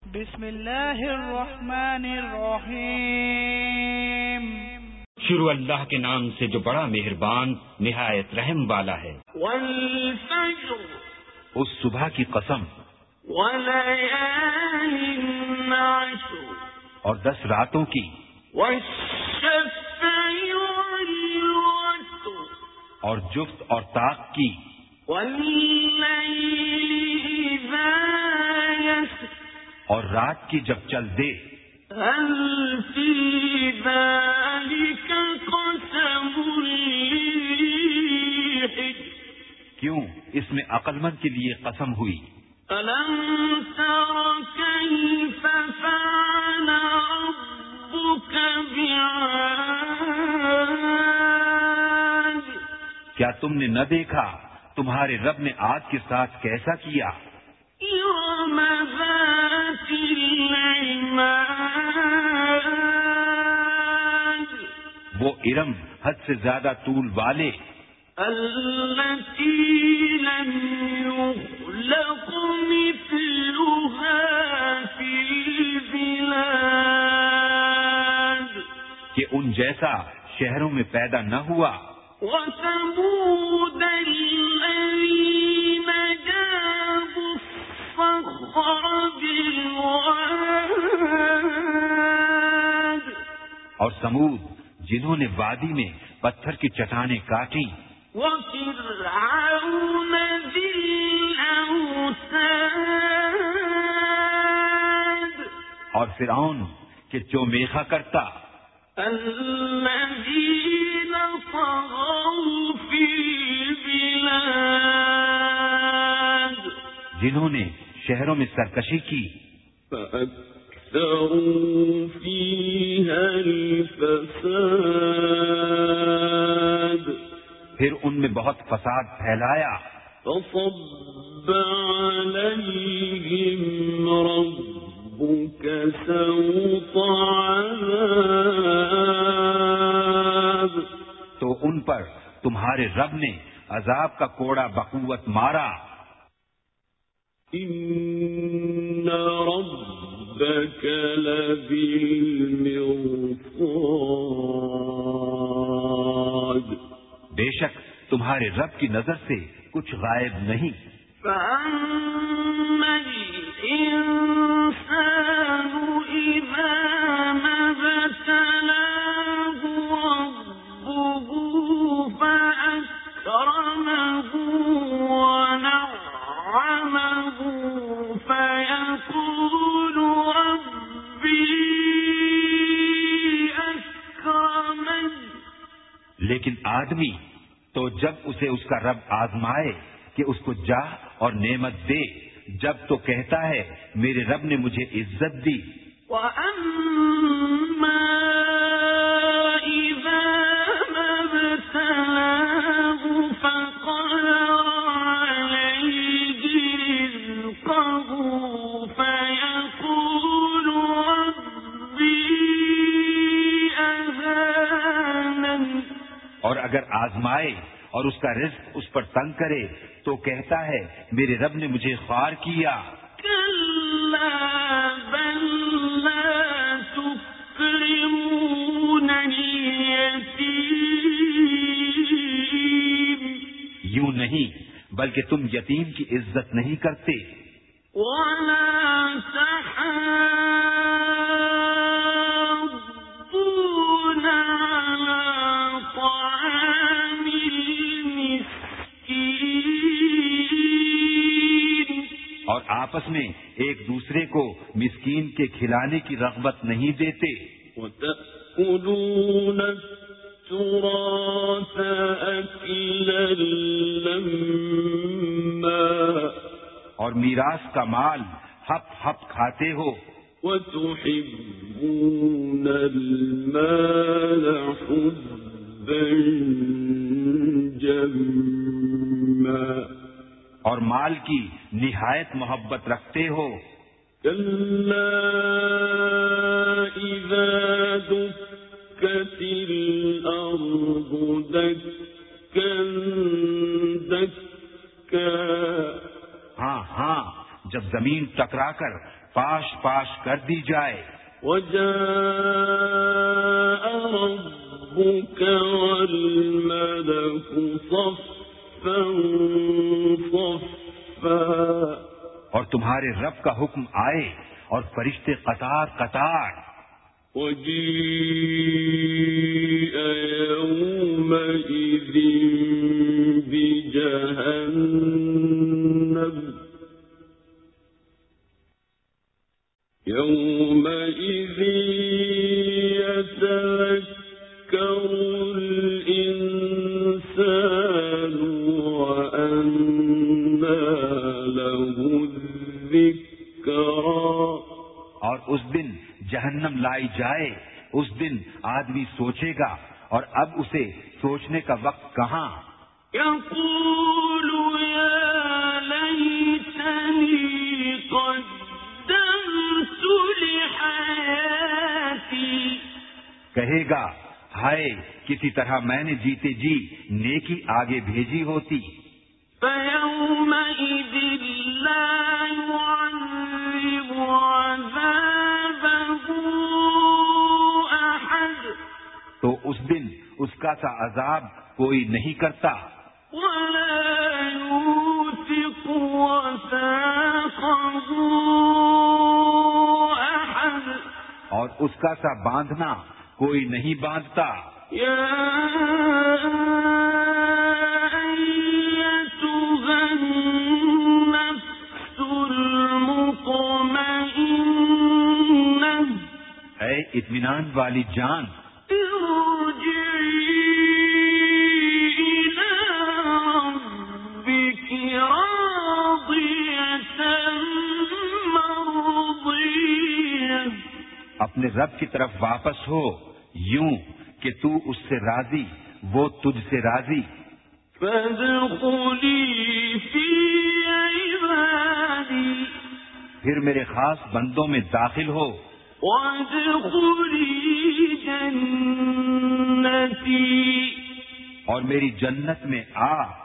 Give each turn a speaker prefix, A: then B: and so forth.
A: بسم اللہ الرحمن الرحیم۔
B: شروع اللہ کے نام سے جو بڑا مہربان نہایت رحم والا ہے۔
A: والفجر،
B: اس صبح کی قسم،
A: وليال عشر،
B: اور 10 راتوں کی،
A: والشفع والوتر،
B: اور جفت اور طاق کی،
A: واللیل اذا یسر،
B: اور رات کی جب چل دے۔
A: هل فی ذلک قسم لذی حجر،
B: کیوں اس میں عقل مند کے لیے قسم ہوئی۔
A: ألم تر كيف فعل ربك بعاد،
B: کیا تم نے نہ دیکھا تمہارے رب نے عاد کے ساتھ کیسا کیا؟
A: إرم ذات العماد،
B: وہ ارم حد سے زیادہ طول والے،
A: التي لم يخلق مثلها في البلاد،
B: کہ ان جیسا شہروں میں پیدا نہ ہوا۔
A: وثمود الذين جابوا الصخر بالواد،
B: اور سمود جنہوں نے وادی میں پتھر کی چٹانیں کاٹی۔
A: وفرعون ذي الأوتاد،
B: اور فرعون کہ جو میخا کرتا۔
A: الذين طغوا في البلاد،
B: جنہوں نے شہروں میں سرکشی کی۔
A: فأكثروا فيها الفساد،
B: پھر ان میں بہت فساد پھیلایا۔
A: فصب عليهم ربك سوط عذاب،
B: تو ان پر تمہارے رب نے عذاب کا کوڑا بقوت مارا۔
A: إن ربك لبالمرصاد،
B: بے شک تمہارے رب کی نظر سے کچھ غائب نہیں۔
A: فأما الإنسان إذا ما ابتلاه ربه فأكرمه ونعمه فيقول ربي أكرمن،
B: لیکن آدمی تو جب اسے اس کا رب آزمائے کہ اس کو جاہ اور نعمت دے، جب تو کہتا ہے میرے رب نے مجھے عزت دی۔
A: وَأَمَّا إِذَا مَا ابْتَلَاهُ فَقَدَرَ عَلَيْهِ رِزْقَهُ فَيَقُولُ رَبِّي أَهَانَنِ،
B: اور اگر آزمائے اور اس کا رزق اس پر تنگ کرے تو کہتا ہے میرے رب نے مجھے خوار کیا۔
A: كَلَّا بَل لَّا تُكْرِمُونَ الْيَتِيمَ،
B: یوں نہیں بلکہ تم یتیم کی عزت نہیں کرتے۔
A: وَلَا تَحَاضُّونَ عَلَىٰ طَعَامِ الْمِسْكِينِ،
B: اور آپس میں ایک دوسرے کو مسکین کے کھلانے کی رغبت نہیں دیتے۔
A: وَتَأْكُلُونَ التُّرَاثَ أَكْلًا لَّمًّا،
B: اور میراث کا مال ہپ ہپ کھاتے ہو۔
A: وَتُحِبُّونَ الْمَالَ حُبًّا جَمًّا،
B: اور مال کی نہایت محبت رکھتے ہو۔
A: كَلَّا إِذَا دُكَّتِ الْأَرْضُ دَكًّا دَكًّا،
B: ہاں جب زمین ٹکرا کر پاش پاش کر دی جائے.
A: وجاء ربك والملك صفا صفا.
B: اور تمہارے رب کا حکم آئے اور فرشتے قطار قطار.
A: وجيء يومئذ بجهنم يومئذ يتذكر الإنسان وأنى له الذكرى.
B: اور اس دن جہنم لائی جائے. اس دن آدمی سوچے گا اور اب اسے سوچنے کا وقت کہاں.
A: يقول يا ليتني قدمت لحياتي.
B: کہے گا ہائے کسی طرح میں نے جیتے جی نیکی آگے بھیجی ہوتی.
A: فيومئذ لا يعذب عذابه أحد.
B: تو اس دن اس کا سا عذاب کوئی نہیں کرتا.
A: ولا يوثق وثاقه أحد.
B: اور اس کا سا باندھنا کوئی نہیں باندھتا.
A: يا أيتها النفس المطمئنة.
B: اے اطمینان والی جان،
A: ارجعي إلى ربك راضية مرضية.
B: اپنے رب کی طرف واپس ہو یوں کہ تو اس سے راضی وہ تجھ سے راضی.
A: فادخلي في عبادي.
B: پھر میرے خاص بندوں میں داخل ہو.
A: وادخلي جنتي.
B: اور میری جنت میں آ.